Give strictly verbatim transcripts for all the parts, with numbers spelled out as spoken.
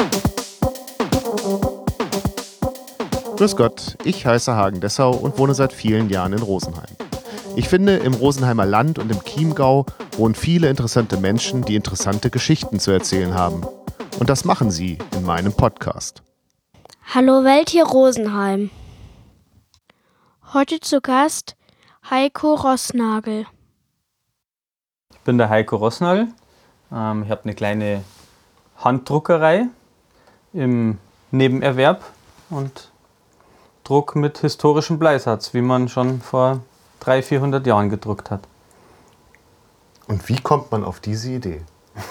Grüß Gott, ich heiße Hagen Dessau und wohne seit vielen Jahren in Rosenheim. Ich finde, im Rosenheimer Land und im Chiemgau wohnen viele interessante Menschen, die interessante Geschichten zu erzählen haben. Und das machen sie in meinem Podcast. Hallo Welt, hier Rosenheim. Heute zu Gast Heiko Rossnagel. Ich bin der Heiko Rossnagel. Ähm, ich habe eine kleine Handdruckerei im Nebenerwerb und Druck mit historischem Bleisatz, wie man schon vor dreihundert, vierhundert Jahren gedruckt hat. Und wie kommt man auf diese Idee?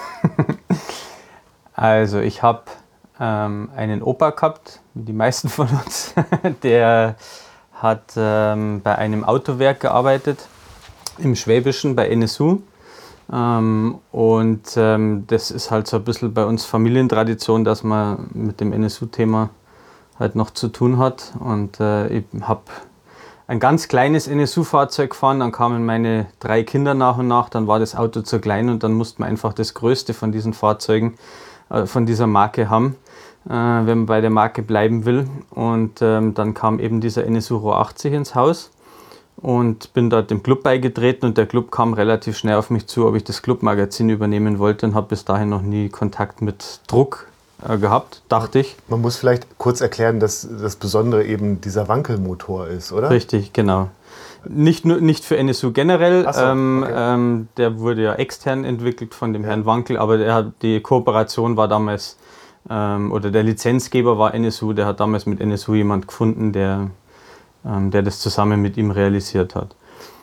Also ich habe ähm, einen Opa gehabt, wie die meisten von uns, der hat ähm, bei einem Autowerk gearbeitet, im Schwäbischen, bei N S U. Ähm, und ähm, das ist halt so ein bisschen bei uns Familientradition, dass man mit dem N S U-Thema halt noch zu tun hat. Und äh, ich habe ein ganz kleines N S U-Fahrzeug gefahren, dann kamen meine drei Kinder nach und nach, dann war das Auto zu klein und dann musste man einfach das Größte von diesen Fahrzeugen, äh, von dieser Marke haben, äh, wenn man bei der Marke bleiben will. Und ähm, dann kam eben dieser N S U R A U achtzig ins Haus und bin dort dem Club beigetreten und der Club kam relativ schnell auf mich zu, ob ich das Clubmagazin übernehmen wollte und habe bis dahin noch nie Kontakt mit Druck gehabt, dachte ich. Man muss vielleicht kurz erklären, dass das Besondere eben dieser Wankelmotor ist, oder? Richtig, genau. Nicht, nur, nicht für N S U generell, Ach so, ähm, okay. ähm, der wurde ja extern entwickelt von dem Herrn Wankel, aber der, die Kooperation war damals, ähm, oder der Lizenzgeber war N S U, der hat damals mit N S U jemand gefunden, der, ähm, der das zusammen mit ihm realisiert hat.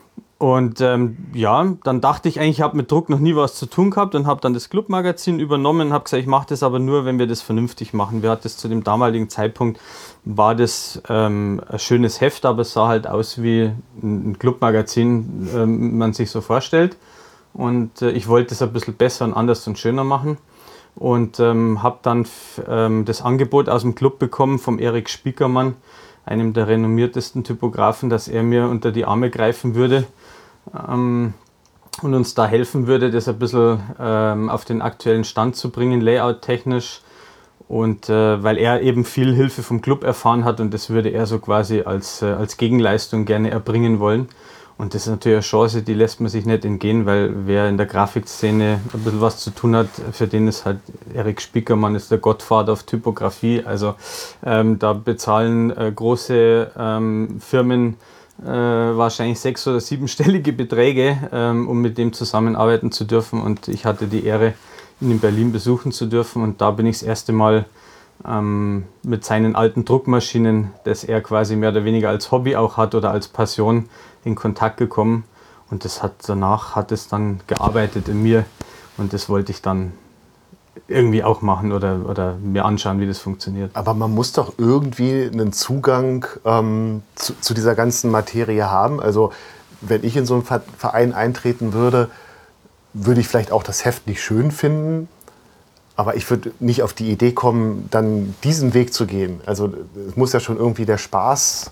Und ähm, ja, dann dachte ich eigentlich, ich habe mit Druck noch nie was zu tun gehabt und habe dann das Clubmagazin übernommen und habe gesagt, ich mache das aber nur, wenn wir das vernünftig machen. Wir hatten das zu dem damaligen Zeitpunkt, war das ähm, ein schönes Heft, aber es sah halt aus wie ein Clubmagazin, ähm, man sich so vorstellt. Und äh, ich wollte es ein bisschen besser und anders und schöner machen. Und ähm, habe dann f- ähm, das Angebot aus dem Club bekommen vom Erik Spiekermann, einem der renommiertesten Typografen, dass er mir unter die Arme greifen würde ähm, und uns da helfen würde, das ein bisschen ähm, auf den aktuellen Stand zu bringen, layout-technisch. Und äh, weil er eben viel Hilfe vom Club erfahren hat und das würde er so quasi als, äh, als Gegenleistung gerne erbringen wollen. Und das ist natürlich eine Chance, die lässt man sich nicht entgehen, weil wer in der Grafikszene ein bisschen was zu tun hat, für den ist halt Erik Spiekermann ist der Gottvater auf Typografie. Also ähm, da bezahlen äh, große ähm, Firmen äh, wahrscheinlich sechs- oder siebenstellige Beträge, ähm, um mit dem zusammenarbeiten zu dürfen. Und ich hatte die Ehre, ihn in Berlin besuchen zu dürfen. Und da bin ich das erste Mal ähm, mit seinen alten Druckmaschinen, das er quasi mehr oder weniger als Hobby auch hat oder als Passion, in Kontakt gekommen und das hat danach hat es dann gearbeitet in mir und das wollte ich dann irgendwie auch machen oder, oder mir anschauen, wie das funktioniert. Aber man muss doch irgendwie einen Zugang ähm, zu, zu dieser ganzen Materie haben. Also wenn ich in so einen Verein eintreten würde, würde ich vielleicht auch das Heft nicht schön finden. Aber ich würde nicht auf die Idee kommen, dann diesen Weg zu gehen. Also es muss ja schon irgendwie der Spaß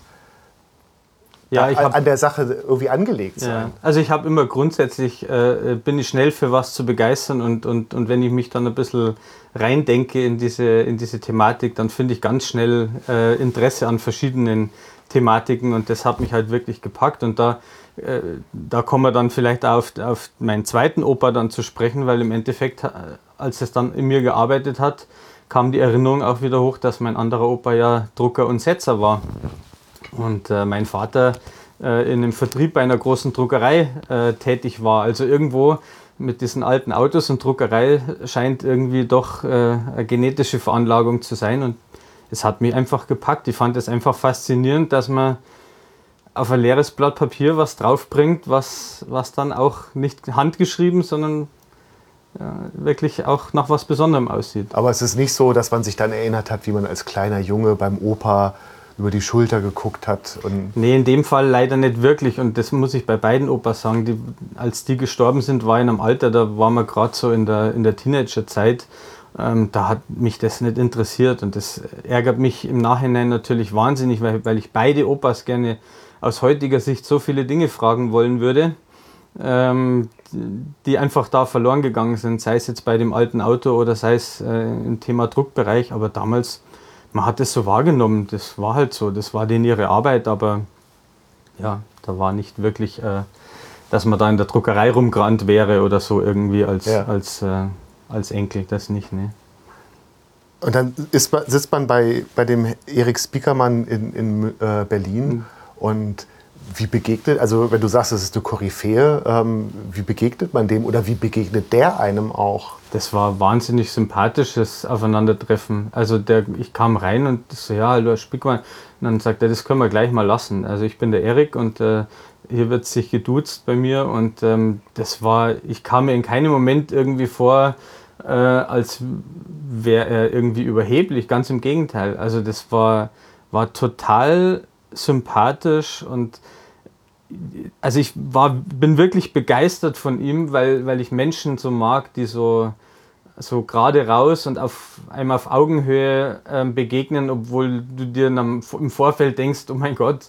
Ja, ich hab, an der Sache irgendwie angelegt sein. Ja, also ich habe immer grundsätzlich, äh, bin ich schnell für was zu begeistern und, und, und wenn ich mich dann ein bisschen reindenke in diese, in diese Thematik, dann finde ich ganz schnell äh, Interesse an verschiedenen Thematiken und das hat mich halt wirklich gepackt und da, äh, da kommen wir dann vielleicht auf, auf meinen zweiten Opa dann zu sprechen, weil im Endeffekt, als es dann in mir gearbeitet hat, kam die Erinnerung auch wieder hoch, dass mein anderer Opa ja Drucker und Setzer war. Und äh, mein Vater äh, in einem Vertrieb bei einer großen Druckerei äh, tätig war. Also irgendwo mit diesen alten Autos und Druckerei scheint irgendwie doch äh, eine genetische Veranlagung zu sein. Und es hat mich einfach gepackt. Ich fand es einfach faszinierend, dass man auf ein leeres Blatt Papier was draufbringt, was, was dann auch nicht handgeschrieben, sondern ja, wirklich auch nach was Besonderem aussieht. Aber es ist nicht so, dass man sich dann erinnert hat, wie man als kleiner Junge beim Opa über die Schulter geguckt hat. Und nee, in dem Fall leider nicht wirklich. Und das muss ich bei beiden Opas sagen. Die, als die gestorben sind, war ich in einem Alter, da waren wir gerade so in der, in der Teenagerzeit. Ähm, da hat mich das nicht interessiert. Und das ärgert mich im Nachhinein natürlich wahnsinnig, weil, weil ich beide Opas gerne aus heutiger Sicht so viele Dinge fragen wollen würde, ähm, die einfach da verloren gegangen sind, sei es jetzt bei dem alten Auto oder sei es äh, im Thema Druckbereich. Aber damals, man hat das so wahrgenommen, das war halt so, das war denen ihre Arbeit, aber ja, da war nicht wirklich, äh, dass man da in der Druckerei rumgerannt wäre oder so irgendwie als, ja. als, äh, als Enkel, das nicht, ne. Und dann ist, sitzt man bei, bei dem Erik Spiekermann in, in äh, Berlin mhm. und wie begegnet, also wenn du sagst, das ist eine Koryphäe, ähm, wie begegnet man dem oder wie begegnet der einem auch? Das war wahnsinnig sympathisches Aufeinandertreffen. Also der, ich kam rein und so, ja, hallo Herr Spiekermann. Und dann sagt er, das können wir gleich mal lassen. Also ich bin der Erik und äh, hier wird sich geduzt bei mir. Und ähm, das war, ich kam mir in keinem Moment irgendwie vor, äh, als wäre er irgendwie überheblich. Ganz im Gegenteil. Also das war, war total sympathisch und also ich war, bin wirklich begeistert von ihm, weil, weil ich Menschen so mag, die so, so gerade raus und auf einem auf Augenhöhe ähm, begegnen, obwohl du dir im Vorfeld denkst, oh mein Gott,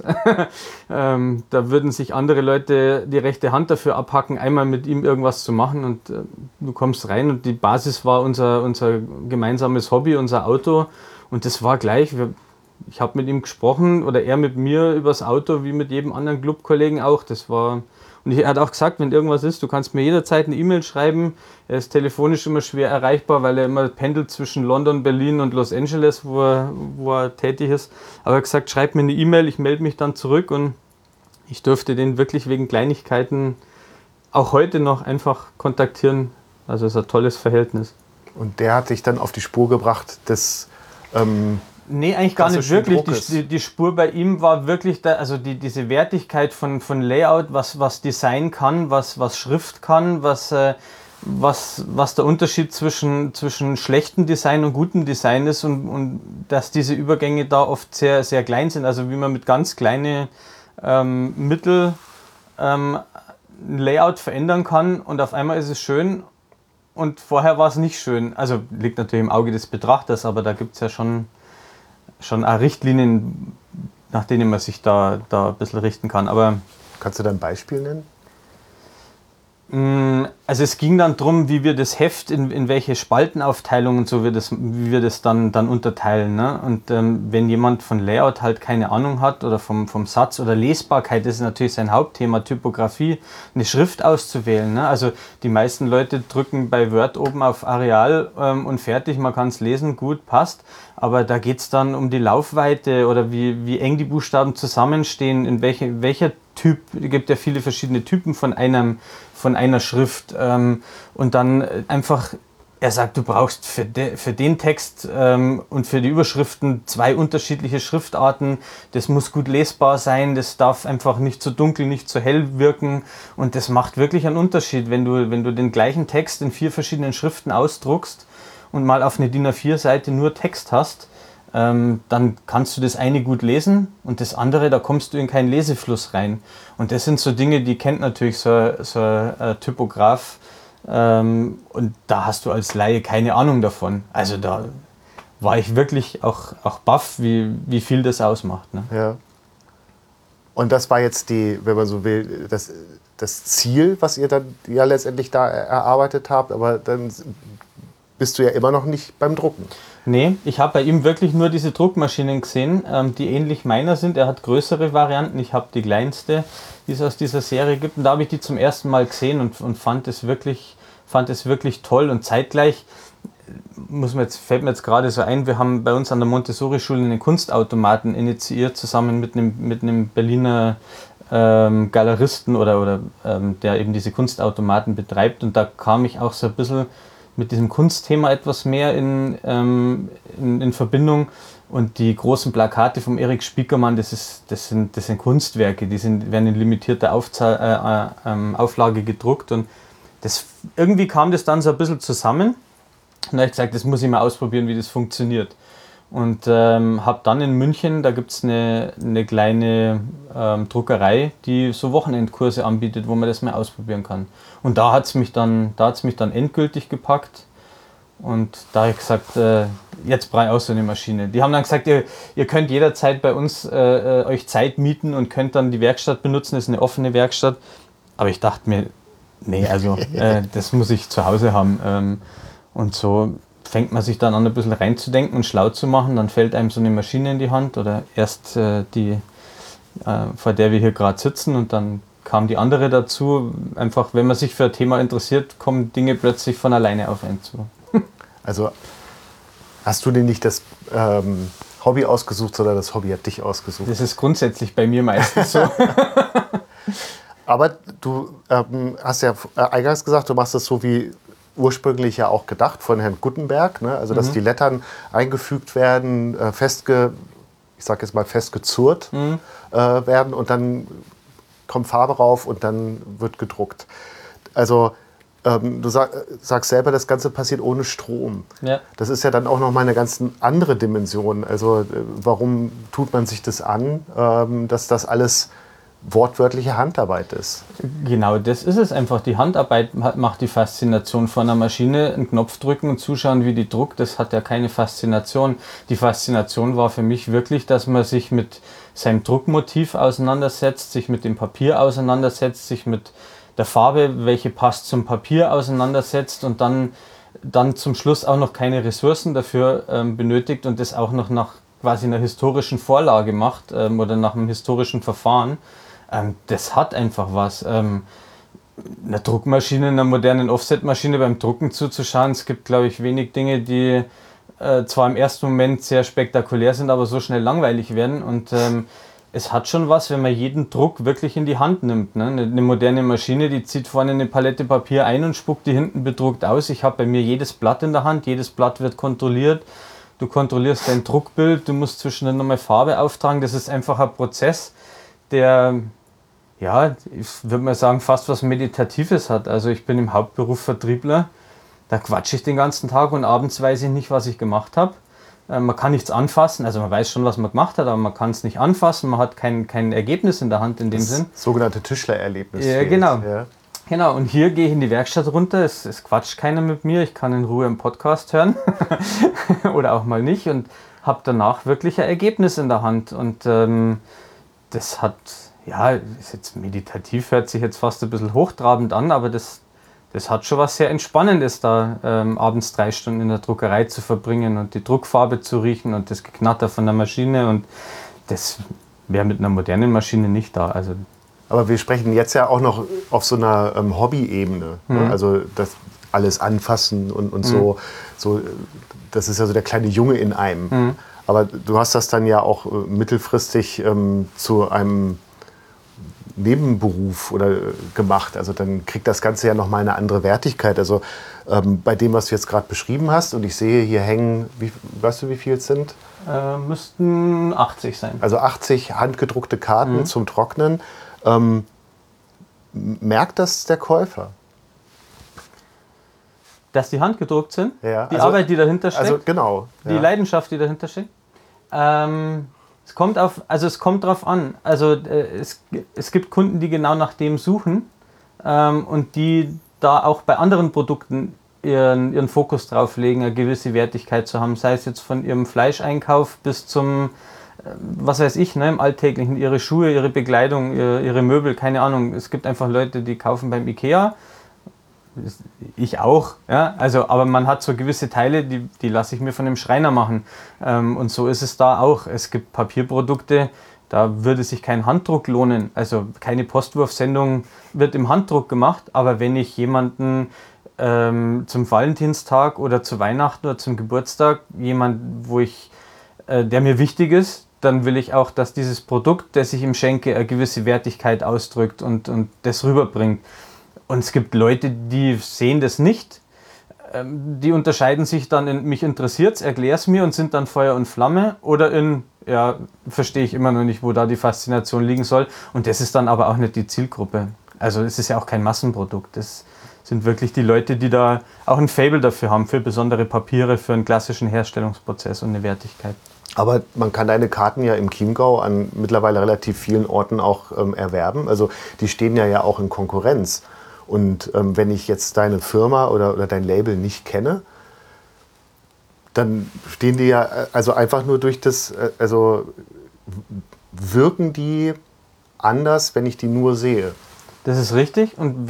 ähm, da würden sich andere Leute die rechte Hand dafür abhacken, einmal mit ihm irgendwas zu machen und äh, du kommst rein und die Basis war unser, unser gemeinsames Hobby, unser Auto und das war gleich, wir, ich habe mit ihm gesprochen oder er mit mir über das Auto, wie mit jedem anderen Clubkollegen auch. Das war, und er hat auch gesagt, wenn irgendwas ist, du kannst mir jederzeit eine E-Mail schreiben. Er ist telefonisch immer schwer erreichbar, weil er immer pendelt zwischen London, Berlin und Los Angeles, wo er, wo er tätig ist. Aber er hat gesagt, schreib mir eine E-Mail, ich melde mich dann zurück und ich durfte den wirklich wegen Kleinigkeiten auch heute noch einfach kontaktieren. Also es ist ein tolles Verhältnis. Und der hat dich dann auf die Spur gebracht, des ähm Nee, eigentlich gar nicht wirklich. Die, die Spur bei ihm war wirklich, da, also die, diese Wertigkeit von, von Layout, was, was Design kann, was, was Schrift kann, was, äh, was, was der Unterschied zwischen, zwischen schlechtem Design und gutem Design ist und, und dass diese Übergänge da oft sehr, sehr klein sind. Also wie man mit ganz kleinen ähm, Mitteln ähm, ein Layout verändern kann und auf einmal ist es schön und vorher war es nicht schön. Also liegt natürlich im Auge des Betrachters, aber da gibt es ja schon schon auch Richtlinien, nach denen man sich da, da ein bisschen richten kann. Aber kannst du da ein Beispiel nennen? Also es ging dann darum, wie wir das Heft, in, in welche Spaltenaufteilungen so wir das, wie wir das dann, dann unterteilen. Ne? Und ähm, wenn jemand von Layout halt keine Ahnung hat oder vom, vom Satz oder Lesbarkeit, das ist natürlich sein Hauptthema, Typografie, eine Schrift auszuwählen. Ne? Also die meisten Leute drücken bei Word oben auf Areal ähm, und fertig, man kann es lesen, gut, passt. Aber da geht es dann um die Laufweite oder wie, wie eng die Buchstaben zusammenstehen, in welche, welcher Typ, es gibt ja viele verschiedene Typen von, einem, von einer Schrift. Ähm, und dann einfach, er sagt, du brauchst für, de, für den Text ähm, und für die Überschriften zwei unterschiedliche Schriftarten. Das muss gut lesbar sein, das darf einfach nicht zu dunkel, nicht zu hell wirken. Und das macht wirklich einen Unterschied, wenn du, wenn du den gleichen Text in vier verschiedenen Schriften ausdruckst und mal auf eine DIN A vier Seite nur Text hast, ähm, dann kannst du das eine gut lesen und das andere, da kommst du in keinen Lesefluss rein. Und das sind so Dinge, die kennt natürlich so, so ein Typograf ähm, und da hast du als Laie keine Ahnung davon. Also da war ich wirklich auch, auch baff, wie, wie viel das ausmacht. Ne? Ja. Und das war jetzt die, wenn man so will, das, das Ziel, was ihr dann ja letztendlich da erarbeitet habt, aber dann bist du ja immer noch nicht beim Drucken. Nee, ich habe bei ihm wirklich nur diese Druckmaschinen gesehen, ähm, die ähnlich meiner sind. Er hat größere Varianten, ich habe die kleinste, die es aus dieser Serie gibt. Und da habe ich die zum ersten Mal gesehen und, und fand es wirklich, fand es wirklich toll. Und zeitgleich, muss mir jetzt, fällt mir jetzt gerade so ein, wir haben bei uns an der Montessori-Schule einen Kunstautomaten initiiert, zusammen mit einem, mit einem Berliner ähm, Galeristen, oder, oder ähm, der eben diese Kunstautomaten betreibt. Und da kam ich auch so ein bisschen mit diesem Kunstthema etwas mehr in, ähm, in, in Verbindung. Und die großen Plakate vom Erik Spiekermann, das, ist, das, sind, das sind Kunstwerke, die sind, werden in limitierter Aufza- äh, äh, Auflage gedruckt. Und das, irgendwie kam das dann so ein bisschen zusammen. Und da habe ich gesagt, das muss ich mal ausprobieren, wie das funktioniert. Und ähm, habe dann in München, da gibt es eine, eine kleine ähm, Druckerei, die so Wochenendkurse anbietet, wo man das mal ausprobieren kann. Und da hat es mich dann, da hat's mich dann endgültig gepackt. Und da habe ich gesagt, äh, jetzt brauche ich auch so eine Maschine. Die haben dann gesagt, ihr, ihr könnt jederzeit bei uns äh, euch Zeit mieten und könnt dann die Werkstatt benutzen, das ist eine offene Werkstatt. Aber ich dachte mir, Nee, also äh, das muss ich zu Hause haben. Ähm, und so fängt man sich dann an, ein bisschen reinzudenken und schlau zu machen. Dann fällt einem so eine Maschine in die Hand oder erst äh, die, äh, vor der wir hier gerade sitzen, und dann kam die andere dazu. Einfach, wenn man sich für ein Thema interessiert, kommen Dinge plötzlich von alleine auf einen zu. Also hast du denn nicht das ähm, Hobby ausgesucht, sondern das Hobby hat dich ausgesucht? Das ist grundsätzlich bei mir meistens so. Aber du ähm, hast ja eingangs gesagt, du machst das so wie ursprünglich ja auch gedacht von Herrn Guttenberg, ne? Also dass mhm. die Lettern eingefügt werden, äh, festge, ich sag jetzt mal festgezurrt mhm. äh, werden und dann kommt Farbe rauf und dann wird gedruckt. Also ähm, du sag, sagst selber, das Ganze passiert ohne Strom. Ja. Das ist ja dann auch nochmal eine ganz andere Dimension. Also äh, warum tut man sich das an, ähm, dass das alles wortwörtliche Handarbeit ist? Genau, das ist es einfach. Die Handarbeit macht die Faszination von einer Maschine. Einen Knopf drücken und zuschauen, wie die druckt, das hat ja keine Faszination. Die Faszination war für mich wirklich, dass man sich mit seinem Druckmotiv auseinandersetzt, sich mit dem Papier auseinandersetzt, sich mit der Farbe, welche passt zum Papier, auseinandersetzt und dann, dann zum Schluss auch noch keine Ressourcen dafür ähm, benötigt und das auch noch nach quasi einer historischen Vorlage macht ähm, oder nach einem historischen Verfahren. Ähm, das hat einfach was. Ähm, einer Druckmaschine, einer modernen Offsetmaschine beim Drucken zuzuschauen, es gibt, glaube ich, wenig Dinge, die äh, zwar im ersten Moment sehr spektakulär sind, aber so schnell langweilig werden. Und ähm, es hat schon was, wenn man jeden Druck wirklich in die Hand nimmt. Ne? Eine, eine moderne Maschine, die zieht vorne eine Palette Papier ein und spuckt die hinten bedruckt aus. Ich habe bei mir jedes Blatt in der Hand, jedes Blatt wird kontrolliert. Du kontrollierst dein Druckbild, du musst zwischendurch nochmal Farbe auftragen. Das ist einfach ein Prozess, der, ja, ich würde mal sagen, fast was Meditatives hat. Also ich bin im Hauptberuf Vertriebler, da quatsche ich den ganzen Tag und abends weiß ich nicht, was ich gemacht habe. Man kann nichts anfassen, also man weiß schon, was man gemacht hat, aber man kann es nicht anfassen, man hat kein, kein Ergebnis in der Hand in dem das Sinn. Sogenannte Tischlererlebnis. Ja, genau. Ja. Genau, und hier gehe ich in die Werkstatt runter, es, es quatscht keiner mit mir, ich kann in Ruhe einen Podcast hören oder auch mal nicht und habe danach wirklich ein Ergebnis in der Hand. Und ähm, das hat, ja, ist jetzt meditativ, hört sich jetzt fast ein bisschen hochtrabend an, aber das, das hat schon was sehr Entspannendes, da ähm, abends drei Stunden in der Druckerei zu verbringen und die Druckfarbe zu riechen und das Geknatter von der Maschine. Und das wäre mit einer modernen Maschine nicht da. Also aber wir sprechen jetzt ja auch noch auf so einer ähm, Hobby-Ebene. Mhm. Ne? Also das alles anfassen und, und mhm. so, so. Das ist ja so der kleine Junge in einem. Mhm. Aber du hast das dann ja auch äh, mittelfristig ähm, zu einem Nebenberuf oder äh, gemacht. Also dann kriegt das Ganze ja nochmal eine andere Wertigkeit. Also ähm, bei dem, was du jetzt gerade beschrieben hast, und ich sehe, hier hängen, wie, weißt du, wie viel es sind? Äh, müssten achtzig sein. Also achtzig handgedruckte Karten mhm. zum Trocknen. Ähm, merkt das der Käufer? Dass die handgedruckt sind? Ja, die also, Arbeit, die dahinter steckt? Also genau. Die ja. Leidenschaft, die dahinter steckt? Ähm, es kommt auf, also es kommt drauf an. Also äh, es, es gibt Kunden, die genau nach dem suchen ähm, und die da auch bei anderen Produkten ihren, ihren Fokus drauf legen, eine gewisse Wertigkeit zu haben. Sei es jetzt von ihrem Fleischeinkauf bis zum was weiß ich, ne, im Alltäglichen, ihre Schuhe, ihre Bekleidung, ihre, ihre Möbel, keine Ahnung. Es gibt einfach Leute, die kaufen beim Ikea, ich auch, ja, also, aber man hat so gewisse Teile, die, die lasse ich mir von dem Schreiner machen. Ähm, und so ist es da auch. Es gibt Papierprodukte, da würde sich kein Handdruck lohnen. Also keine Postwurfsendung wird im Handdruck gemacht, aber wenn ich jemanden ähm, zum Valentinstag oder zu Weihnachten oder zum Geburtstag, jemand, wo ich, äh, der mir wichtig ist, dann will ich auch, dass dieses Produkt, das ich ihm schenke, eine gewisse Wertigkeit ausdrückt und, und das rüberbringt. Und es gibt Leute, die sehen das nicht. Ähm, die unterscheiden sich dann in, mich interessiert's, erklär's mir und sind dann Feuer und Flamme. Oder in, ja, verstehe ich immer noch nicht, wo da die Faszination liegen soll. Und das ist dann aber auch nicht die Zielgruppe. Also es ist ja auch kein Massenprodukt. Das sind wirklich die Leute, die da auch ein Faible dafür haben, für besondere Papiere, für einen klassischen Herstellungsprozess und eine Wertigkeit. Aber man kann deine Karten ja im Chiemgau an mittlerweile relativ vielen Orten auch ähm, erwerben. Also die stehen ja ja auch in Konkurrenz. Und ähm, wenn ich jetzt deine Firma oder, oder dein Label nicht kenne, dann stehen die ja also einfach nur durch das, also wirken die anders, wenn ich die nur sehe. Das ist richtig. Und wer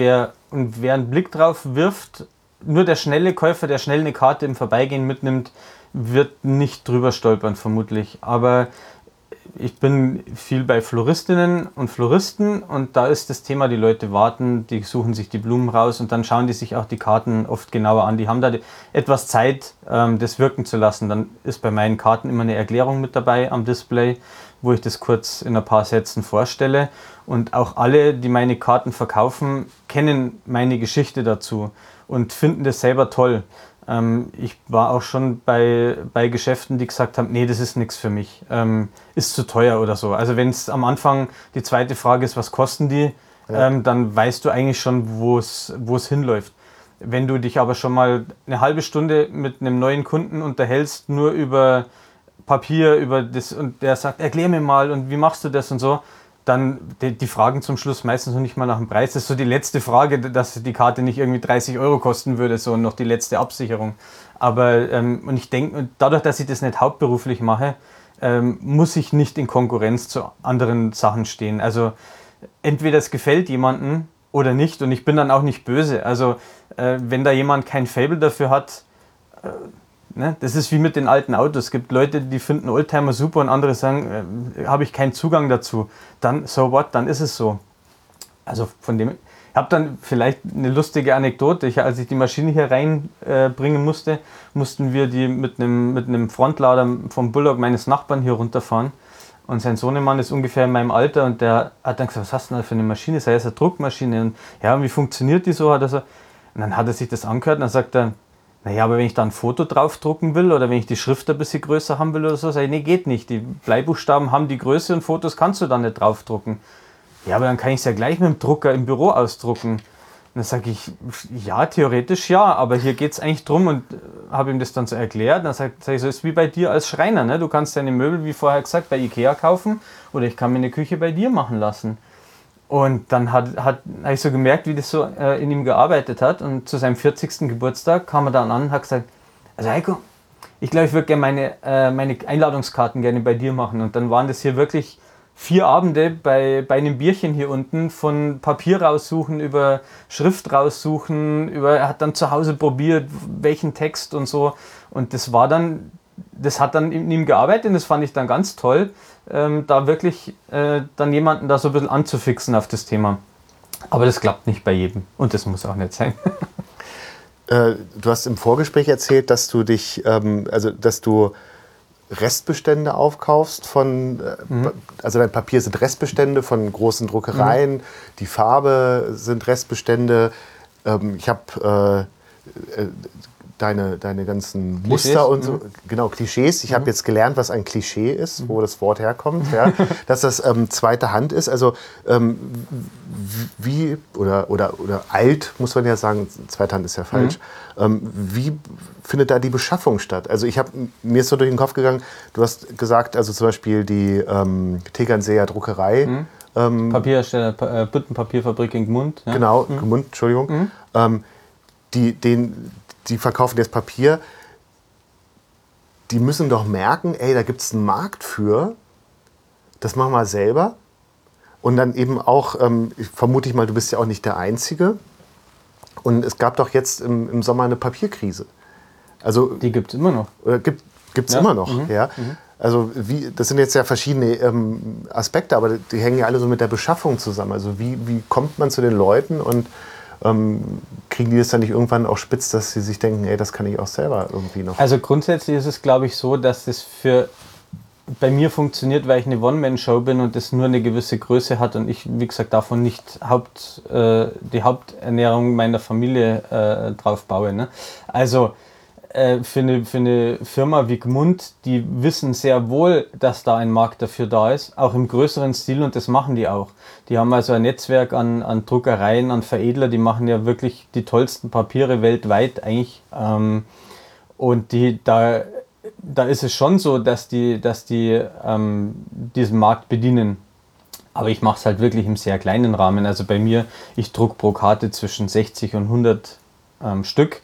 und wer einen Blick drauf wirft, nur der schnelle Käufer, der schnell eine Karte im Vorbeigehen mitnimmt, wird nicht drüber stolpern vermutlich. Aber ich bin viel bei Floristinnen und Floristen und da ist das Thema, die Leute warten, die suchen sich die Blumen raus und dann schauen die sich auch die Karten oft genauer an. Die haben da etwas Zeit, ähm, das wirken zu lassen. Dann ist bei meinen Karten immer eine Erklärung mit dabei am Display, wo ich das kurz in ein paar Sätzen vorstelle. Und auch alle, die meine Karten verkaufen, kennen meine Geschichte dazu und finden das selber toll. Ähm, ich war auch schon bei, bei Geschäften, die gesagt haben, nee, das ist nichts für mich, ähm, ist zu teuer oder so. Also wenn es am Anfang die zweite Frage ist, was kosten die, ja. ähm, dann weißt du eigentlich schon, wo es hinläuft. Wenn du dich aber schon mal eine halbe Stunde mit einem neuen Kunden unterhältst, nur über Papier, über das, und der sagt, erklär mir mal und wie machst du das und so, dann die, die fragen zum Schluss meistens noch nicht mal nach dem Preis. Das ist so die letzte Frage, dass die Karte nicht irgendwie dreißig Euro kosten würde, so noch die letzte Absicherung. Aber ähm, und ich denke, dadurch, dass ich das nicht hauptberuflich mache, ähm, muss ich nicht in Konkurrenz zu anderen Sachen stehen. Also entweder es gefällt jemandem oder nicht und ich bin dann auch nicht böse. Also äh, wenn da jemand kein Faible dafür hat, äh, ne, das ist wie mit den alten Autos. Es gibt Leute, die finden Oldtimer super und andere sagen, äh, habe ich keinen Zugang dazu. Dann, so what, dann ist es so. Also von dem, ich habe dann vielleicht eine lustige Anekdote. Ich, als ich die Maschine hier reinbringen äh, musste, mussten wir die mit einem mit einem Frontlader vom Bullock meines Nachbarn hier runterfahren. Und sein Sohnemann ist ungefähr in meinem Alter und der hat dann gesagt, was hast du denn da für eine Maschine? Sei es eine Druckmaschine? Und ja, und wie funktioniert die so? Hat er so? Und dann hat er sich das angehört und dann sagt er, naja, aber wenn ich da ein Foto draufdrucken will oder wenn ich die Schrift ein bisschen größer haben will oder so, sage ich, nee, geht nicht. Die Bleibuchstaben haben die Größe und Fotos kannst du dann nicht draufdrucken. Ja, aber dann kann ich es ja gleich mit dem Drucker im Büro ausdrucken. Und dann sage ich, ja, theoretisch ja, aber hier geht es eigentlich drum und habe ihm das dann so erklärt. Dann sage sag ich, so ist wie bei dir als Schreiner. Ne? Du kannst deine Möbel, wie vorher gesagt, bei Ikea kaufen oder ich kann mir eine Küche bei dir machen lassen. Und dann hat, hat, habe ich so gemerkt, wie das so äh, in ihm gearbeitet hat. Und zu seinem vierzigsten Geburtstag kam er dann an und hat gesagt, also Heiko, ich glaube, ich würde gerne meine, äh, meine Einladungskarten gerne bei dir machen. Und dann waren das hier wirklich vier Abende bei, bei einem Bierchen hier unten, von Papier raussuchen, über Schrift raussuchen, über, er hat dann zu Hause probiert, welchen Text und so. Und das war dann, das hat dann in ihm gearbeitet und das fand ich dann ganz toll, ähm, da wirklich äh, dann jemanden da so ein bisschen anzufixen auf das Thema. Aber das klappt nicht bei jedem und das muss auch nicht sein. äh, du hast im Vorgespräch erzählt, dass du dich, ähm, also dass du Restbestände aufkaufst von, äh, mhm. also dein Papier sind Restbestände von großen Druckereien, mhm. die Farbe sind Restbestände. Ähm, ich habe äh, äh, deine, deine ganzen Klischees. Muster und so, mhm. genau, Klischees. Ich mhm. habe jetzt gelernt, was ein Klischee ist, mhm. wo das Wort herkommt, ja, dass das ähm, zweite Hand ist. Also ähm, wie, oder, oder, oder alt, muss man ja sagen, zweite Hand ist ja falsch. Mhm. Ähm, wie findet da die Beschaffung statt? Also ich habe, mir ist so durch den Kopf gegangen, du hast gesagt, also zum Beispiel die ähm, Tegernseer Druckerei. Mhm. Ähm, Papierhersteller, pa- äh, Büttenpapierfabrik in Gmund. Ja. Genau, mhm. Gmund, Entschuldigung. Mhm. Ähm, die, den, die verkaufen das Papier, die müssen doch merken, ey, da gibt es einen Markt für, das machen wir selber. Und dann eben auch, ähm, ich vermute ich mal, du bist ja auch nicht der Einzige. Und es gab doch jetzt im, im Sommer eine Papierkrise. Also, die gibt es immer noch. Oder gibt es ja? immer noch, mhm. ja. Mhm. Also wie, das sind jetzt ja verschiedene ähm, Aspekte, aber die hängen ja alle so mit der Beschaffung zusammen. Also wie, wie kommt man zu den Leuten und Ähm, kriegen die das dann nicht irgendwann auch spitz, dass sie sich denken, ey, das kann ich auch selber irgendwie noch? Also grundsätzlich ist es, glaube ich, so, dass das für bei mir funktioniert, weil ich eine One-Man-Show bin und das nur eine gewisse Größe hat und ich, wie gesagt, davon nicht Haupt, äh, die Haupternährung meiner Familie äh, drauf baue. Ne? Also äh, für, eine, für eine Firma wie Gmund, die wissen sehr wohl, dass da ein Markt dafür da ist, auch im größeren Stil und das machen die auch. Die haben also ein Netzwerk an, an Druckereien, an Veredler, die machen ja wirklich die tollsten Papiere weltweit eigentlich. Ähm, und die, da, da ist es schon so, dass die, dass die ähm, diesen Markt bedienen. Aber ich mache es halt wirklich im sehr kleinen Rahmen. Also bei mir, ich drucke pro Karte zwischen sechzig und hundert ähm, Stück.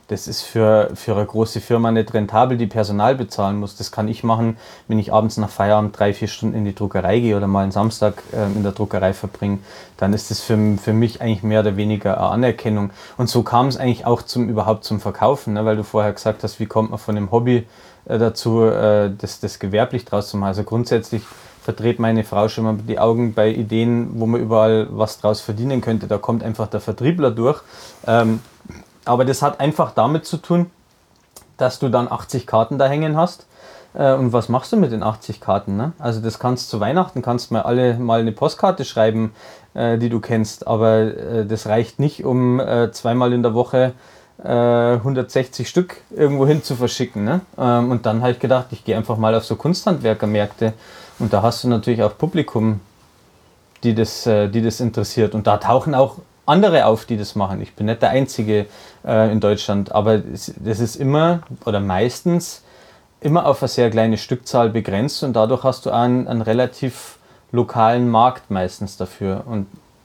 Das ist für, für eine große Firma nicht rentabel, die Personal bezahlen muss. Das kann ich machen, wenn ich abends nach Feierabend drei, vier Stunden in die Druckerei gehe oder mal einen Samstag äh, in der Druckerei verbringe. Dann ist das für, für mich eigentlich mehr oder weniger eine Anerkennung. Und so kam es eigentlich auch zum, überhaupt zum Verkaufen, ne? Weil du vorher gesagt hast, wie kommt man von dem Hobby äh, dazu, äh, das, das gewerblich draus zu machen. Also grundsätzlich verdreht meine Frau schon mal die Augen bei Ideen, wo man überall was draus verdienen könnte. Da kommt einfach der Vertriebler durch. Ähm, Aber das hat einfach damit zu tun, dass du dann achtzig Karten da hängen hast. Äh, und was machst du mit den achtzig Karten? Ne? Also das kannst zu Weihnachten, kannst mal alle mal eine Postkarte schreiben, äh, die du kennst. Aber äh, das reicht nicht, um äh, zweimal in der Woche äh, hundertsechzig Stück irgendwo hin zu verschicken. Ne? Ähm, und dann habe ich gedacht, ich gehe einfach mal auf so Kunsthandwerkermärkte. Und da hast du natürlich auch Publikum, die das, äh, die das interessiert. Und da tauchen auch andere auf, die das machen. Ich bin nicht der Einzige äh, in Deutschland, aber das ist immer oder meistens immer auf eine sehr kleine Stückzahl begrenzt und dadurch hast du einen, einen relativ lokalen Markt meistens dafür. Und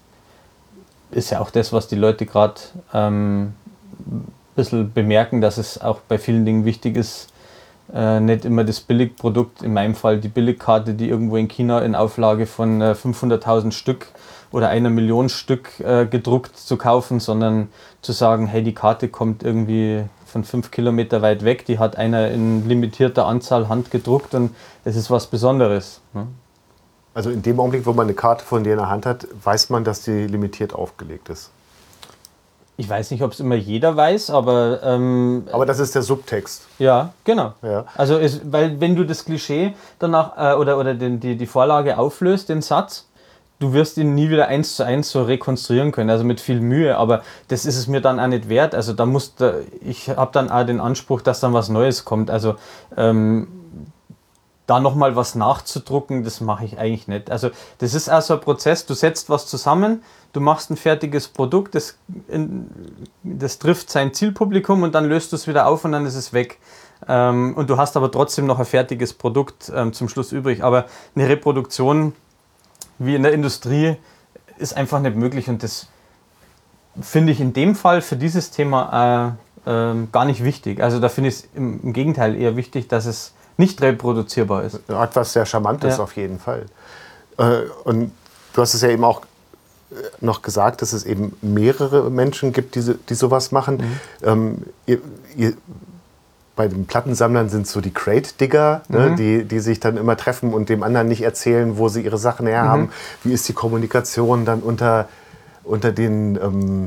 ist ja auch das, was die Leute gerade ähm, ein bisschen bemerken, dass es auch bei vielen Dingen wichtig ist, äh, nicht immer das Billigprodukt, in meinem Fall die Billigkarte, die irgendwo in China in Auflage von äh, fünfhunderttausend Stück oder einer Million Stück äh, gedruckt zu kaufen, sondern zu sagen, hey, die Karte kommt irgendwie von fünf Kilometer weit weg, die hat einer in limitierter Anzahl handgedruckt und das ist was Besonderes. Ne? Also in dem Augenblick, wo man eine Karte von dir in der Hand hat, weiß man, dass die limitiert aufgelegt ist. Ich weiß nicht, ob es immer jeder weiß, aber... Ähm, aber das ist der Subtext. Ja, genau. Ja. Also es, weil wenn du das Klischee danach äh, oder, oder den, die, die Vorlage auflöst, den Satz, du wirst ihn nie wieder eins zu eins so rekonstruieren können, also mit viel Mühe, aber das ist es mir dann auch nicht wert. Also da muss da, ich habe dann auch den Anspruch, dass dann was Neues kommt. Also ähm, da nochmal was nachzudrucken, das mache ich eigentlich nicht. Also das ist auch so ein Prozess, du setzt was zusammen, du machst ein fertiges Produkt, das, in, das trifft sein Zielpublikum und dann löst du es wieder auf und dann ist es weg. Ähm, und du hast aber trotzdem noch ein fertiges Produkt ähm, zum Schluss übrig. Aber eine Reproduktion wie in der Industrie ist einfach nicht möglich und das finde ich in dem Fall für dieses Thema äh, äh, gar nicht wichtig. Also da finde ich es im, im Gegenteil eher wichtig, dass es nicht reproduzierbar ist. Hat was sehr Charmantes, ja. Auf jeden Fall. Äh, und du hast es ja eben auch noch gesagt, dass es eben mehrere Menschen gibt, die, die sowas machen. Mhm. Ähm, ihr, ihr, bei den Plattensammlern sind so die Crate-Digger, ne, mhm. die, die sich dann immer treffen und dem anderen nicht erzählen, wo sie ihre Sachen her haben. Mhm. Wie ist die Kommunikation dann unter, unter den ähm,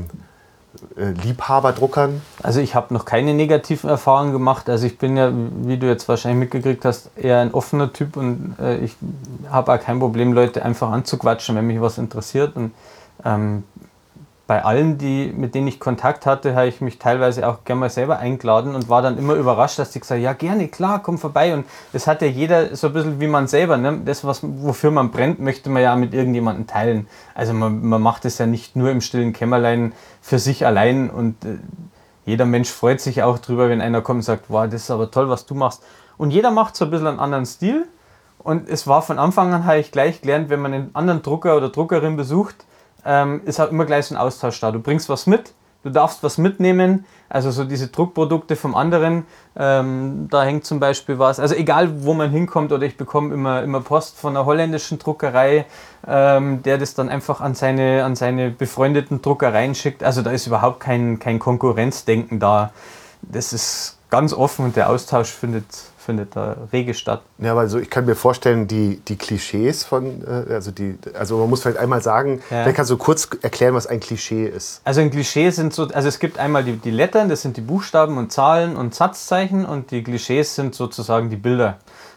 äh, Liebhaberdruckern? Also ich habe noch keine negativen Erfahrungen gemacht. Also ich bin ja, wie du jetzt wahrscheinlich mitgekriegt hast, eher ein offener Typ und äh, ich habe auch kein Problem, Leute einfach anzuquatschen, wenn mich was interessiert. Und ähm, bei allen, die, mit denen ich Kontakt hatte, habe ich mich teilweise auch gerne mal selber eingeladen und war dann immer überrascht, dass die gesagt haben, ja gerne, klar, komm vorbei. Und das hat ja jeder so ein bisschen wie man selber. Ne? Das, was, wofür man brennt, möchte man ja mit irgendjemandem teilen. Also man, man macht es ja nicht nur im stillen Kämmerlein für sich allein. Und äh, jeder Mensch freut sich auch drüber, wenn einer kommt und sagt, wow, das ist aber toll, was du machst. Und jeder macht so ein bisschen einen anderen Stil. Und es war von Anfang an, habe ich gleich gelernt, wenn man einen anderen Drucker oder Druckerin besucht, Ähm, ist halt immer gleich so ein Austausch da. Du bringst was mit, du darfst was mitnehmen, also so diese Druckprodukte vom anderen, ähm, da hängt zum Beispiel was, also egal wo man hinkommt oder ich bekomme immer, immer Post von einer holländischen Druckerei, ähm, der das dann einfach an seine, an seine befreundeten Druckereien schickt, also da ist überhaupt kein, kein Konkurrenzdenken da, das ist ganz offen und der Austausch findet findet da rege statt. Ja, aber also ich kann mir vorstellen, die, die Klischees von, äh, also die, also man muss vielleicht einmal sagen, ja. Vielleicht kannst du kurz erklären, was ein Klischee ist. Also ein Klischee sind so, also es gibt einmal die, die Lettern, das sind die Buchstaben und Zahlen und Satzzeichen und die Klischees sind sozusagen die Bilder.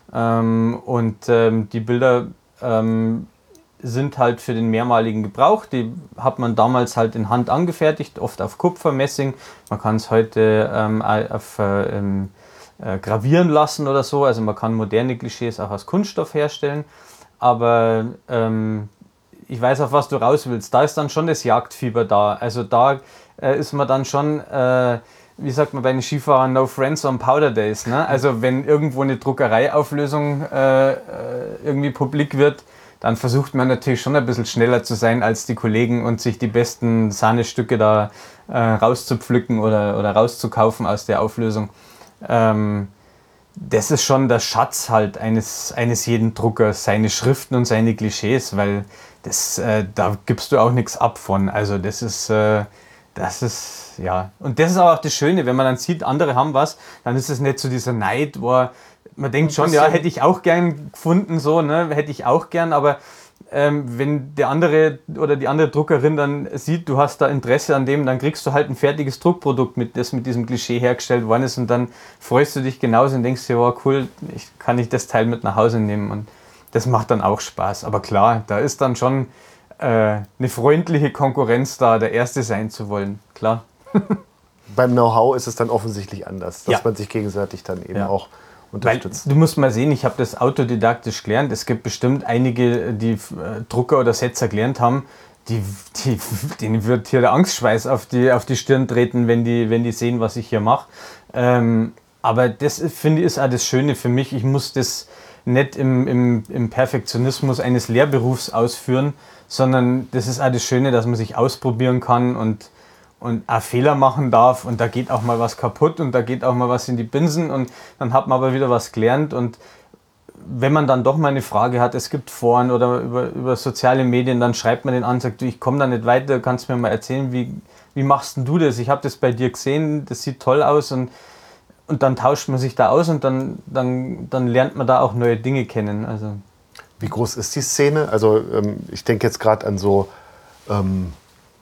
Ähm, und ähm, die Bilder ähm, sind halt für den mehrmaligen Gebrauch, die hat man damals halt in Hand angefertigt, oft auf Kupfer, Messing, man kann es heute ähm, auf äh, ähm, gravieren lassen oder so, also man kann moderne Klischees auch aus Kunststoff herstellen, aber ähm, ich weiß, auf was du raus willst, da ist dann schon das Jagdfieber da, also da äh, ist man dann schon, äh, wie sagt man bei den Skifahrern, no friends on powder days, ne? Also wenn irgendwo eine Druckereiauflösung äh, irgendwie publik wird, dann versucht man natürlich schon ein bisschen schneller zu sein als die Kollegen und sich die besten Sahnestücke da äh, rauszupflücken oder, oder rauszukaufen aus der Auflösung. Ähm, das ist schon der Schatz halt eines, eines jeden Druckers, seine Schriften und seine Klischees, weil das, äh, da gibst du auch nichts ab von. Also das ist, äh, das ist, ja. Und das ist aber auch das Schöne, wenn man dann sieht, andere haben was, dann ist es nicht so dieser Neid, wo man denkt schon, ja, hätte ich auch gern gefunden, so, ne, hätte ich auch gern, aber ähm, wenn der andere oder die andere Druckerin dann sieht, du hast da Interesse an dem, dann kriegst du halt ein fertiges Druckprodukt, mit, das mit diesem Klischee hergestellt worden ist und dann freust du dich genauso und denkst dir, wow, cool, ich, kann ich das Teil mit nach Hause nehmen und das macht dann auch Spaß. Aber klar, da ist dann schon äh, eine freundliche Konkurrenz da, der Erste sein zu wollen, klar. Beim Know-how ist es dann offensichtlich anders, dass Ja. man sich gegenseitig dann eben Ja. auch unterstützt. Weil, du musst mal sehen, ich habe das autodidaktisch gelernt. Es gibt bestimmt einige, die äh, Drucker oder Setzer gelernt haben, die, die, denen wird hier der Angstschweiß auf die, auf die Stirn treten, wenn die, wenn die sehen, was ich hier mache. Ähm, aber das ist, finde ich, ist auch das Schöne für mich. Ich muss das nicht im, im, im Perfektionismus eines Lehrberufs ausführen, sondern das ist auch das Schöne, dass man sich ausprobieren kann und und auch Fehler machen darf und da geht auch mal was kaputt und da geht auch mal was in die Binsen und dann hat man aber wieder was gelernt und wenn man dann doch mal eine Frage hat, es gibt Foren oder über, über soziale Medien, dann schreibt man den an und sagt, du, ich komme da nicht weiter, kannst mir mal erzählen, wie, wie machst denn du das? Ich habe das bei dir gesehen, das sieht toll aus und, und dann tauscht man sich da aus und dann, dann, dann lernt man da auch neue Dinge kennen. Also. Wie groß ist die Szene? Also ähm, ich denke jetzt gerade an so ähm,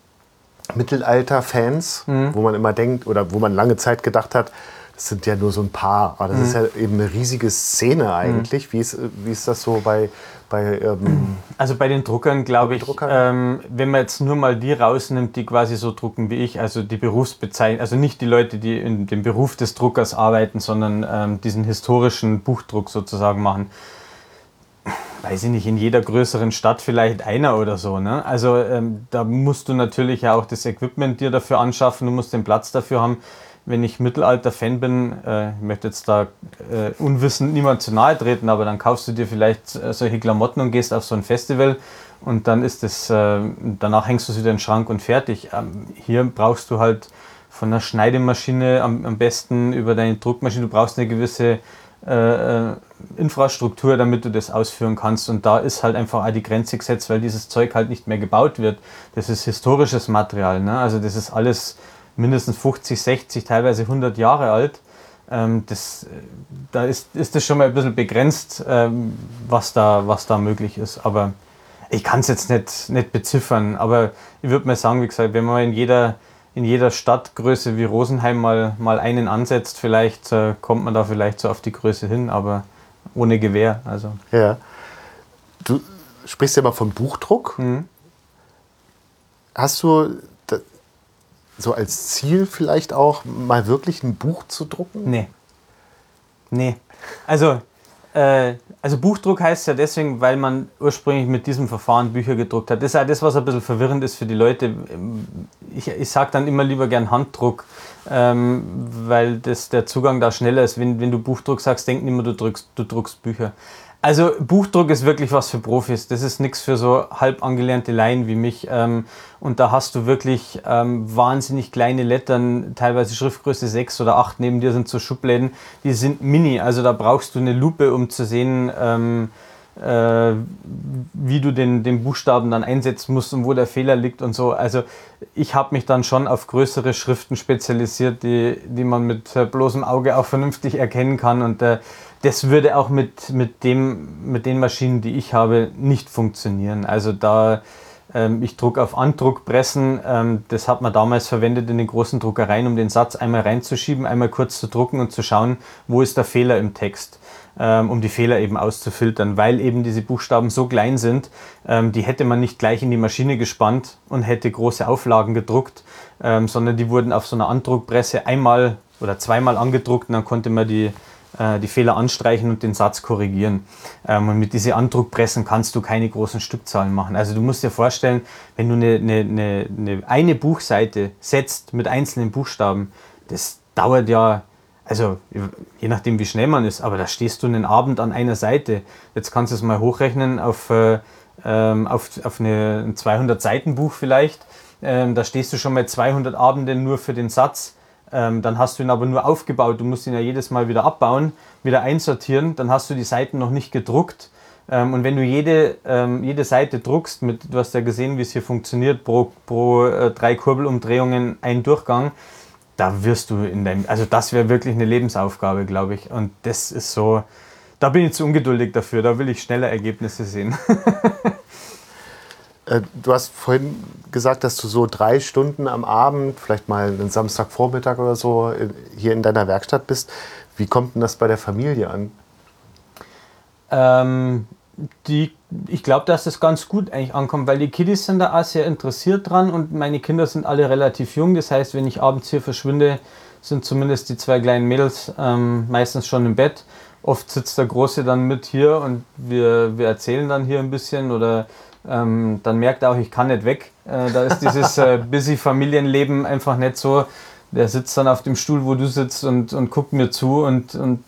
Mittelalter-Fans, mhm. wo man immer denkt oder wo man lange Zeit gedacht hat, das sind ja nur so ein paar. Aber das mhm. ist ja eben eine riesige Szene eigentlich. Mhm. Wie, ist, wie ist das so bei... bei ähm also bei den Druckern, glaube ich, ähm, wenn man jetzt nur mal die rausnimmt, die quasi so drucken wie ich, also die Berufsbezeichnung, also nicht die Leute, die in dem Beruf des Druckers arbeiten, sondern ähm, diesen historischen Buchdruck sozusagen machen. Weiß ich nicht, in jeder größeren Stadt vielleicht einer oder so. Ne? Also ähm, da musst du natürlich ja auch das Equipment dir dafür anschaffen, du musst den Platz dafür haben. Wenn ich Mittelalter-Fan bin, äh, ich möchte jetzt da äh, unwissend niemand zu nahe treten, aber dann kaufst du dir vielleicht äh, solche Klamotten und gehst auf so ein Festival und dann ist es, äh, danach hängst du sie in den Schrank und fertig. Ähm, hier brauchst du halt von der Schneidemaschine am, am besten über deine Druckmaschine, du brauchst eine gewisse Äh, Infrastruktur, damit du das ausführen kannst und da ist halt einfach auch die Grenze gesetzt, weil dieses Zeug halt nicht mehr gebaut wird. Das ist historisches Material, ne? Also das ist alles mindestens fünfzig, sechzig, teilweise hundert Jahre alt. Ähm, das, da ist, ist das schon mal ein bisschen begrenzt, ähm, was, da, was da möglich ist, aber ich kann es jetzt nicht, nicht beziffern, aber ich würde mal sagen, wie gesagt, wenn man in jeder in jeder Stadtgröße wie Rosenheim mal, mal einen ansetzt, vielleicht äh, kommt man da vielleicht so auf die Größe hin, aber ohne Gewehr. Also. Ja. Du sprichst ja mal von Buchdruck. Mhm. Hast du da, so als Ziel vielleicht auch mal wirklich ein Buch zu drucken? Nee. Nee. Also, äh, also Buchdruck heißt ja deswegen, weil man ursprünglich mit diesem Verfahren Bücher gedruckt hat. Das ist auch das, was ein bisschen verwirrend ist für die Leute. Ich, ich sage dann immer lieber gern Handdruck, ähm, weil das, der Zugang da schneller ist. Wenn, wenn du Buchdruck sagst, denk nicht mehr, du druckst, du druckst Bücher. Also Buchdruck ist wirklich was für Profis. Das ist nichts für so halb angelernte Laien wie mich. Ähm, und da hast du wirklich ähm, wahnsinnig kleine Lettern, teilweise Schriftgröße sechs oder acht. Neben dir sind so Schubläden, die sind mini. Also da brauchst du eine Lupe, um zu sehen, ähm, äh, wie du den, den Buchstaben dann einsetzen musst und wo der Fehler liegt und so. Also ich habe mich dann schon auf größere Schriften spezialisiert, die, die man mit äh, bloßem Auge auch vernünftig erkennen kann. Und äh, das würde auch mit, mit, dem, mit den Maschinen, die ich habe, nicht funktionieren. Also da, ähm, ich drucke auf Andruckpressen, ähm, das hat man damals verwendet in den großen Druckereien, um den Satz einmal reinzuschieben, einmal kurz zu drucken und zu schauen, wo ist der Fehler im Text, ähm, um die Fehler eben auszufiltern, weil eben diese Buchstaben so klein sind, ähm, die hätte man nicht gleich in die Maschine gespannt und hätte große Auflagen gedruckt, ähm, sondern die wurden auf so einer Andruckpresse einmal oder zweimal angedruckt und dann konnte man die die Fehler anstreichen und den Satz korrigieren. Und mit diesen Andruckpressen kannst du keine großen Stückzahlen machen. Also du musst dir vorstellen, wenn du eine, eine, eine, eine Buchseite setzt mit einzelnen Buchstaben, das dauert ja, also je nachdem wie schnell man ist, aber da stehst du einen Abend an einer Seite. Jetzt kannst du es mal hochrechnen auf ähm, auf, auf eine, ein zweihundert Seiten Buch vielleicht. Ähm, da stehst du schon mal zweihundert Abende nur für den Satz. Ähm, dann hast du ihn aber nur aufgebaut. Du musst ihn ja jedes Mal wieder abbauen, wieder einsortieren. Dann hast du die Seiten noch nicht gedruckt. Ähm, und wenn du jede, ähm, jede Seite druckst, mit, du hast ja gesehen, wie es hier funktioniert, pro, pro äh, drei Kurbelumdrehungen ein Durchgang, da wirst du in deinem, also das wäre wirklich eine Lebensaufgabe, glaube ich. Und das ist so, da bin ich zu ungeduldig dafür, da will ich schneller Ergebnisse sehen. Du hast vorhin gesagt, dass du so drei Stunden am Abend, vielleicht mal einen Samstagvormittag oder so, hier in deiner Werkstatt bist. Wie kommt denn das bei der Familie an? Ähm, die, ich glaube, dass das ganz gut eigentlich ankommt, weil die Kiddies sind da auch sehr interessiert dran und meine Kinder sind alle relativ jung. Das heißt, wenn ich abends hier verschwinde, sind zumindest die zwei kleinen Mädels ähm, meistens schon im Bett. Oft sitzt der Große dann mit hier und wir, wir erzählen dann hier ein bisschen oder ähm, dann merkt er auch, ich kann nicht weg. Äh, da ist dieses äh, busy Familienleben einfach nicht so. Der sitzt dann auf dem Stuhl, wo du sitzt und, und guckt mir zu und, und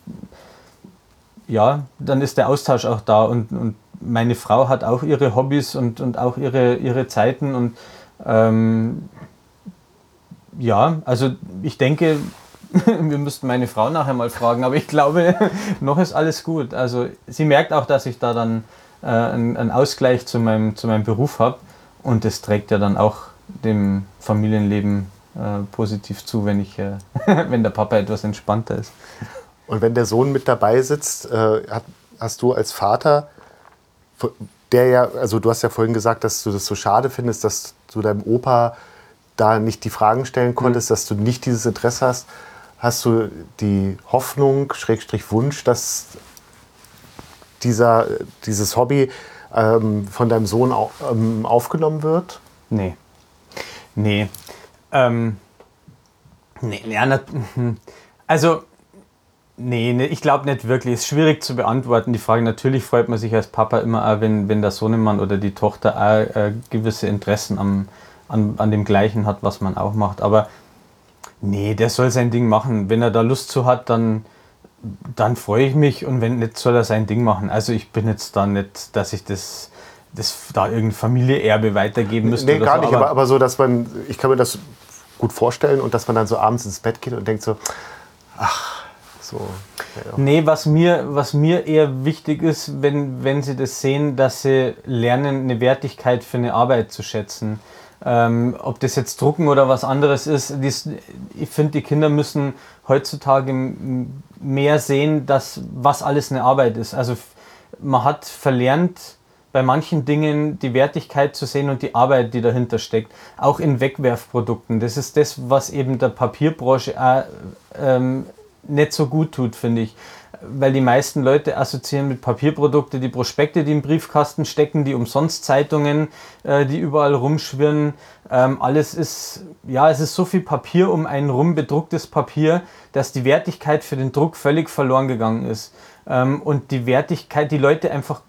ja, dann ist der Austausch auch da und, und meine Frau hat auch ihre Hobbys und, und auch ihre, ihre Zeiten und ähm, ja, also ich denke, wir müssten meine Frau nachher mal fragen, aber ich glaube, noch ist alles gut. Also sie merkt auch, dass ich da dann äh, einen, einen Ausgleich zu meinem, zu meinem Beruf habe und das trägt ja dann auch dem Familienleben äh, positiv zu, wenn, ich, äh, wenn der Papa etwas entspannter ist. Und wenn der Sohn mit dabei sitzt, äh, hat, hast du als Vater, der ja, also du hast ja vorhin gesagt, dass du das so schade findest, dass du deinem Opa da nicht die Fragen stellen konntest, mhm. dass du nicht dieses Interesse hast. Hast du die Hoffnung, Schrägstrich Wunsch, dass dieser, dieses Hobby ähm, von deinem Sohn auch, ähm, aufgenommen wird? Nee. Nee. Ähm, nee, ja, na, also, nee, nee ich glaube nicht wirklich. Es ist schwierig zu beantworten, die Frage. Natürlich freut man sich als Papa immer auch, wenn, wenn der Sohnemann oder die Tochter auch äh, gewisse Interessen am, an, an dem Gleichen hat, was man auch macht. Aber nee, der soll sein Ding machen. Wenn er da Lust zu hat, dann, dann freue ich mich. Und wenn nicht, soll er sein Ding machen. Also ich bin jetzt da nicht, dass ich das, das da irgendein Familieerbe weitergeben müsste. Nee, gar so. nicht. Aber, aber so, dass man, ich kann mir das gut vorstellen und dass man dann so abends ins Bett geht und denkt so, ach, so. Ja. Nee, was mir, was mir eher wichtig ist, wenn, wenn sie das sehen, dass sie lernen, eine Wertigkeit für eine Arbeit zu schätzen. Ähm, ob das jetzt Drucken oder was anderes ist, dies, ich finde, die Kinder müssen heutzutage mehr sehen, dass, was alles eine Arbeit ist. Also man hat verlernt, bei manchen Dingen die Wertigkeit zu sehen und die Arbeit, die dahinter steckt. Auch in Wegwerfprodukten. Das ist das, was eben der Papierbranche auch, ähm, nicht so gut tut, finde ich. Weil die meisten Leute assoziieren mit Papierprodukte die Prospekte, die im Briefkasten stecken, die Umsonstzeitungen, äh, die überall rumschwirren. Ähm, alles ist, ja, es ist so viel Papier um einen rum, bedrucktes Papier, dass die Wertigkeit für den Druck völlig verloren gegangen ist. Ähm, und die Wertigkeit, die Leute einfach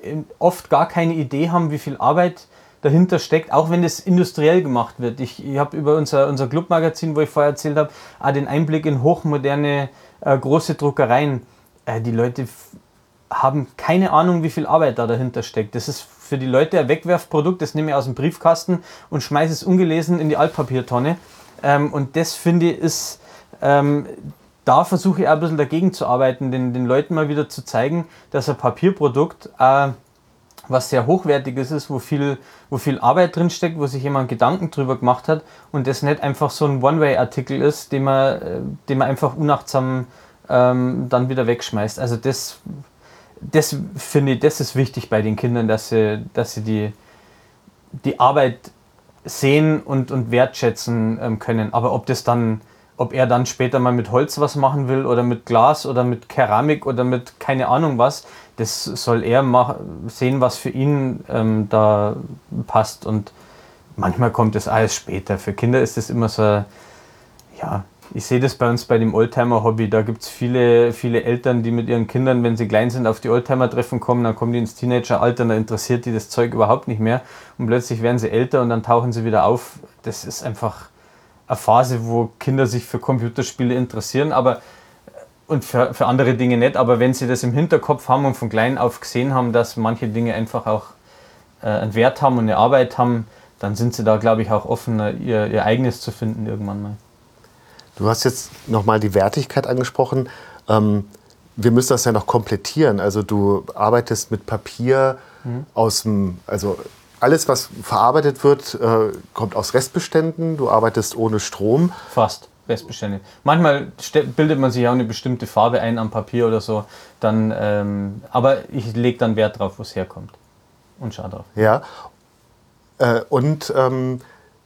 oft gar keine Idee haben, wie viel Arbeit dahinter steckt, auch wenn das industriell gemacht wird. Ich, ich habe über unser, unser Clubmagazin, wo ich vorher erzählt habe, auch den Einblick in hochmoderne äh, große Druckereien. Äh, die Leute f- haben keine Ahnung, wie viel Arbeit da dahinter steckt. Das ist für die Leute ein Wegwerfprodukt, das nehme ich aus dem Briefkasten und schmeiße es ungelesen in die Altpapiertonne. Ähm, und das finde ich ist, ähm, da versuche ich auch ein bisschen dagegen zu arbeiten, den, den Leuten mal wieder zu zeigen, dass ein Papierprodukt äh, was sehr Hochwertiges ist, wo viel, wo viel Arbeit drinsteckt, wo sich jemand Gedanken drüber gemacht hat und das nicht einfach so ein One-Way-Artikel ist, den man, den man einfach unachtsam ähm, dann wieder wegschmeißt. Also das, das finde ich, das ist wichtig bei den Kindern, dass sie, dass sie die, die Arbeit sehen und, und wertschätzen ähm, können. Aber ob das dann, ob er dann später mal mit Holz was machen will oder mit Glas oder mit Keramik oder mit keine Ahnung was, das soll er mach, sehen, was für ihn ähm, da passt. Und manchmal kommt das alles später. Für Kinder ist das immer so, ja, ich sehe das bei uns bei dem Oldtimer-Hobby. Da gibt es viele, viele Eltern, die mit ihren Kindern, wenn sie klein sind, auf die Oldtimer-Treffen kommen, dann kommen die ins Teenageralter, da interessiert die das Zeug überhaupt nicht mehr. Und plötzlich werden sie älter und dann tauchen sie wieder auf. Das ist einfach eine Phase, wo Kinder sich für Computerspiele interessieren, aber und für, für andere Dinge nicht, aber wenn sie das im Hinterkopf haben und von klein auf gesehen haben, dass manche Dinge einfach auch äh, einen Wert haben und eine Arbeit haben, dann sind sie da, glaube ich, auch offen, ihr, ihr eigenes zu finden irgendwann mal. Du hast jetzt nochmal die Wertigkeit angesprochen. Ähm, wir müssen das ja noch komplettieren. Also du arbeitest mit Papier mhm. aus dem, also alles, was verarbeitet wird, äh, kommt aus Restbeständen. Du arbeitest ohne Strom. Fast Restbestände. Manchmal bildet man sich auch eine bestimmte Farbe ein am Papier oder so. Dann, ähm, aber ich lege dann Wert drauf, wo es herkommt. Und schau drauf. Ja. Äh, und ähm,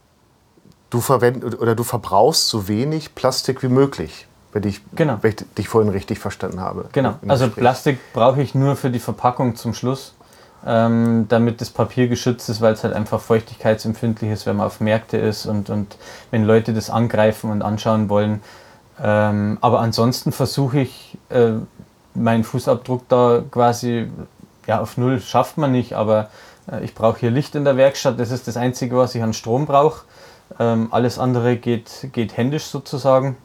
du verwend, oder du verbrauchst so wenig Plastik wie möglich, wenn ich, genau. wenn ich dich vorhin richtig verstanden habe. Genau. Also Gespräch. Plastik brauche ich nur für die Verpackung zum Schluss, ähm, damit das Papier geschützt ist, weil es halt einfach feuchtigkeitsempfindlich ist, wenn man auf Märkte ist und, und wenn Leute das angreifen und anschauen wollen. Ähm, aber ansonsten versuche ich, äh, meinen Fußabdruck da quasi, ja, auf Null schafft man nicht, aber äh, ich brauche hier Licht in der Werkstatt, das ist das Einzige, was ich an Strom brauche. Ähm, alles andere geht, geht händisch sozusagen.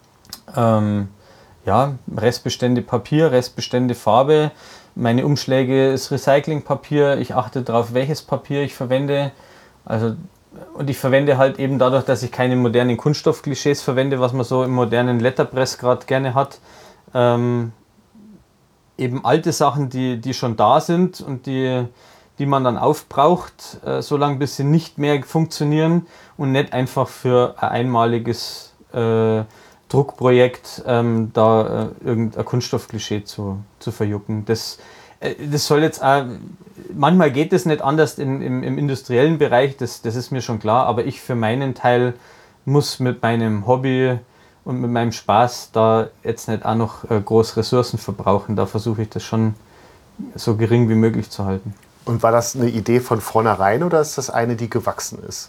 Ähm, ja, Restbestände Papier, Restbestände Farbe. Meine Umschläge ist Recyclingpapier. Ich achte darauf, welches Papier ich verwende. Also, und ich verwende halt eben dadurch, dass ich keine modernen Kunststoffklischees verwende, was man so im modernen Letterpress gerade gerne hat. Ähm, eben alte Sachen, die, die schon da sind und die, die man dann aufbraucht, äh, solange bis sie nicht mehr funktionieren und nicht einfach für ein einmaliges äh, Druckprojekt ähm, da äh, irgendein Kunststoffklischee zu, zu verjucken. Das, äh, das soll jetzt auch, manchmal geht es nicht anders in, im, im industriellen Bereich, das, das ist mir schon klar, aber ich für meinen Teil muss mit meinem Hobby und mit meinem Spaß da jetzt nicht auch noch äh, groß Ressourcen verbrauchen. Da versuche ich das schon so gering wie möglich zu halten. Und war das eine Idee von vornherein oder ist das eine, die gewachsen ist?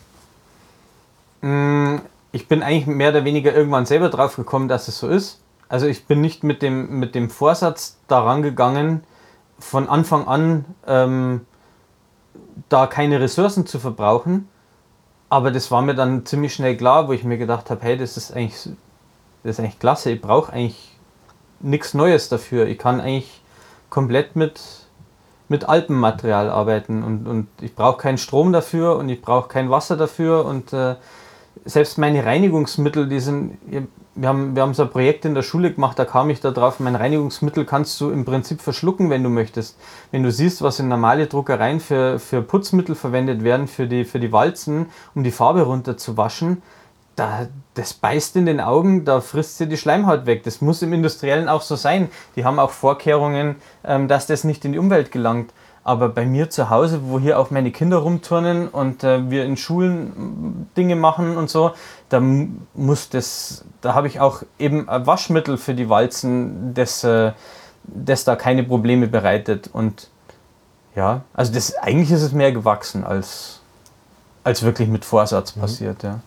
Mm, Ich bin eigentlich mehr oder weniger irgendwann selber drauf gekommen, dass es so ist. Also ich bin nicht mit dem, mit dem Vorsatz daran gegangen, von Anfang an ähm, da keine Ressourcen zu verbrauchen. Aber das war mir dann ziemlich schnell klar, wo ich mir gedacht habe, hey, das ist eigentlich, das ist eigentlich klasse. Ich brauche eigentlich nichts Neues dafür. Ich kann eigentlich komplett mit, mit Alpenmaterial arbeiten. Und, und ich brauche keinen Strom dafür und ich brauche kein Wasser dafür. Und äh, selbst meine Reinigungsmittel, die sind, wir haben, wir haben so ein Projekt in der Schule gemacht, da kam ich da drauf, mein Reinigungsmittel kannst du im Prinzip verschlucken, wenn du möchtest. Wenn du siehst, was in normale Druckereien für, für Putzmittel verwendet werden, für die, für die Walzen, um die Farbe runterzuwaschen, da, das beißt in den Augen, da frisst sie die Schleimhaut weg. Das muss im Industriellen auch so sein. Die haben auch Vorkehrungen, dass das nicht in die Umwelt gelangt. Aber bei mir zu Hause, wo hier auch meine Kinder rumturnen und äh, wir in Schulen Dinge machen und so, da muss das, da habe ich auch eben ein Waschmittel für die Walzen, das, äh, das da keine Probleme bereitet. Und ja, also das, eigentlich ist es mehr gewachsen, als, als wirklich mit Vorsatz mhm. passiert, ja.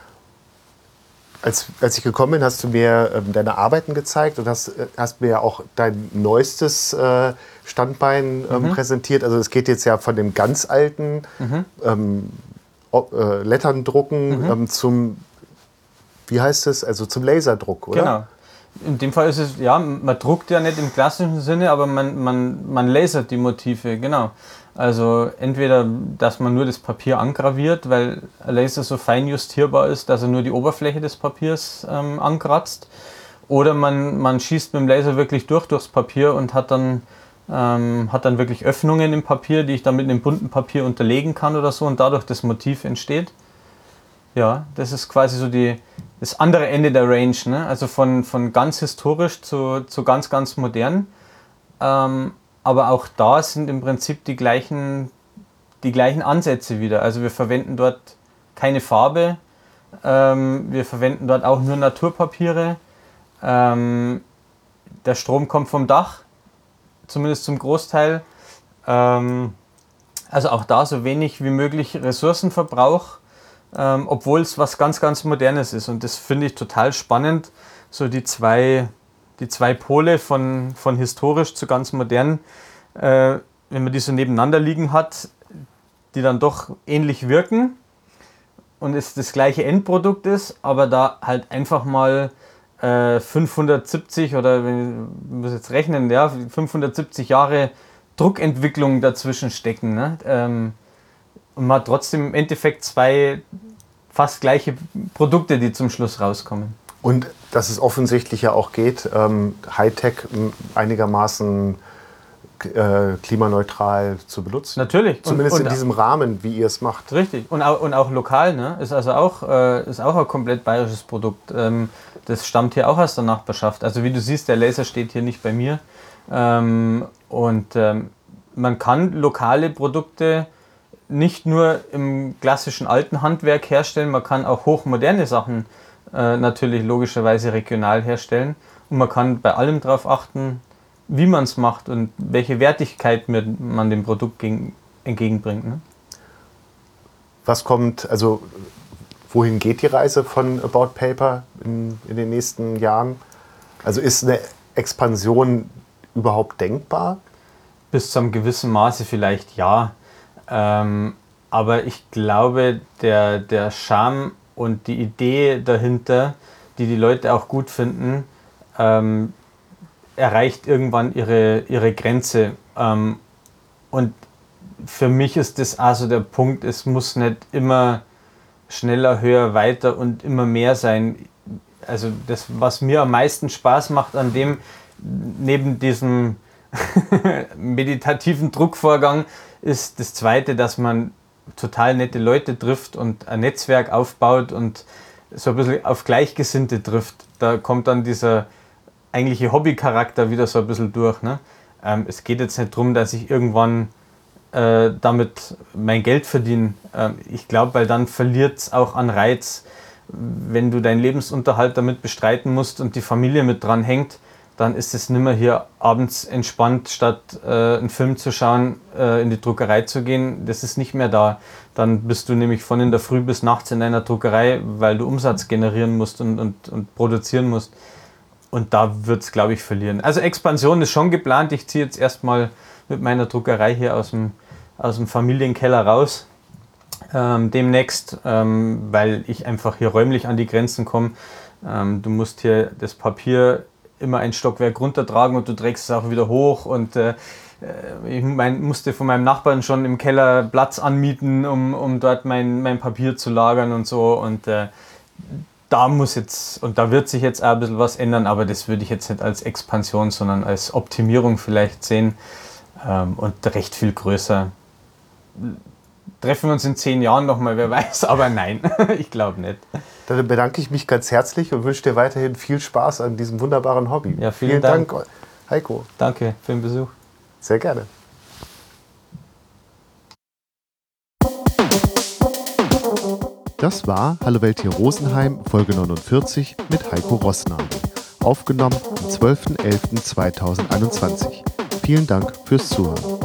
Als, als ich gekommen bin, hast du mir ähm, deine Arbeiten gezeigt und hast, hast mir auch dein neuestes äh, Standbein ähm, mhm. präsentiert. Also es geht jetzt ja von dem ganz alten mhm. ähm, äh, Letterndrucken mhm. ähm, zum, wie heißt es, also zum Laserdruck, oder? Genau. In dem Fall ist es, ja, man druckt ja nicht im klassischen Sinne, aber man, man, man lasert die Motive, genau. Also entweder, dass man nur das Papier angraviert, weil ein Laser so fein justierbar ist, dass er nur die Oberfläche des Papiers ähm, ankratzt. Oder man, man schießt mit dem Laser wirklich durch durchs Papier und hat dann, ähm, hat dann wirklich Öffnungen im Papier, die ich dann mit einem bunten Papier unterlegen kann oder so und dadurch das Motiv entsteht. Ja, das ist quasi so die, das andere Ende der Range, ne? Also von, von ganz historisch zu, zu ganz, ganz modern. Ähm, Aber auch da sind im Prinzip die gleichen, die gleichen Ansätze wieder. Also wir verwenden dort keine Farbe, ähm, wir verwenden dort auch nur Naturpapiere. Ähm, der Strom kommt vom Dach, zumindest zum Großteil. Ähm, also auch da so wenig wie möglich Ressourcenverbrauch, ähm, obwohl es was ganz, ganz Modernes ist. Und das finde ich total spannend, so die zwei... Die zwei Pole von, von historisch zu ganz modern, äh, wenn man die so nebeneinander liegen hat, die dann doch ähnlich wirken und es das gleiche Endprodukt ist, aber da halt einfach mal äh, fünfhundertsiebzig oder, wenn ich muss jetzt rechnen, ja, fünfhundertsiebzig Jahre Druckentwicklung dazwischen stecken. Ne? Ähm, und man hat trotzdem im Endeffekt zwei fast gleiche Produkte, die zum Schluss rauskommen. Und dass es offensichtlich ja auch geht, ähm, Hightech einigermaßen äh, klimaneutral zu benutzen. Natürlich. Zumindest und, und in diesem Rahmen, wie ihr es macht. Richtig. Und auch, und auch lokal, ne? Ist also auch, äh, ist auch ein komplett bayerisches Produkt. Ähm, das stammt hier auch aus der Nachbarschaft. Also wie du siehst, der Laser steht hier nicht bei mir. Ähm, und ähm, man kann lokale Produkte nicht nur im klassischen alten Handwerk herstellen, man kann auch hochmoderne Sachen äh, natürlich logischerweise regional herstellen. Und man kann bei allem darauf achten, wie man es macht und welche Wertigkeit man dem Produkt gegen, entgegenbringt. Ne? Was kommt, also wohin geht die Reise von About Paper in, in den nächsten Jahren? Also ist eine Expansion überhaupt denkbar? Bis zu einem gewissen Maße vielleicht ja. Ähm, aber ich glaube, der, der Charme und die Idee dahinter, die die Leute auch gut finden, ähm, erreicht irgendwann ihre, ihre Grenze. Ähm, und für mich ist das also der Punkt, es muss nicht immer schneller, höher, weiter und immer mehr sein. Also das, was mir am meisten Spaß macht an dem, neben diesem meditativen Druckvorgang, ist das Zweite, dass man total nette Leute trifft und ein Netzwerk aufbaut und so ein bisschen auf Gleichgesinnte trifft. Da kommt dann dieser eigentliche Hobbycharakter wieder so ein bisschen durch. Ne? Ähm, es geht jetzt nicht darum, dass ich irgendwann äh, damit mein Geld verdiene. Ähm, ich glaube, weil dann verliert es auch an Reiz, wenn du deinen Lebensunterhalt damit bestreiten musst und die Familie mit dran hängt, dann ist es nimmer hier abends entspannt, statt äh, einen Film zu schauen, äh, in die Druckerei zu gehen. Das ist nicht mehr da. Dann bist du nämlich von in der Früh bis nachts in deiner Druckerei, weil du Umsatz generieren musst und, und, und produzieren musst. Und da wird es, glaube ich, verlieren. Also Expansion ist schon geplant. Ich ziehe jetzt erstmal mit meiner Druckerei hier aus dem, aus dem Familienkeller raus. Ähm, demnächst, ähm, weil ich einfach hier räumlich an die Grenzen komme. Ähm, du musst hier das Papier immer ein Stockwerk runtertragen und du trägst es auch wieder hoch. Und äh, ich mein, musste von meinem Nachbarn schon im Keller Platz anmieten, um, um dort mein, mein Papier zu lagern und so. Und äh, da muss jetzt, und da wird sich jetzt auch ein bisschen was ändern, aber das würde ich jetzt nicht als Expansion, sondern als Optimierung vielleicht sehen ähm, und recht viel größer. Treffen wir uns in zehn Jahren nochmal, wer weiß, aber nein, ich glaube nicht. Dann bedanke ich mich ganz herzlich und wünsche dir weiterhin viel Spaß an diesem wunderbaren Hobby. Ja, vielen, vielen Dank. Dank, Heiko. Danke für den Besuch. Sehr gerne. Das war Hallo Welt hier Rosenheim, Folge neunundvierzig mit Heiko Rossnagel. Aufgenommen am zwölfter elfter zweitausendeinundzwanzig. Vielen Dank fürs Zuhören.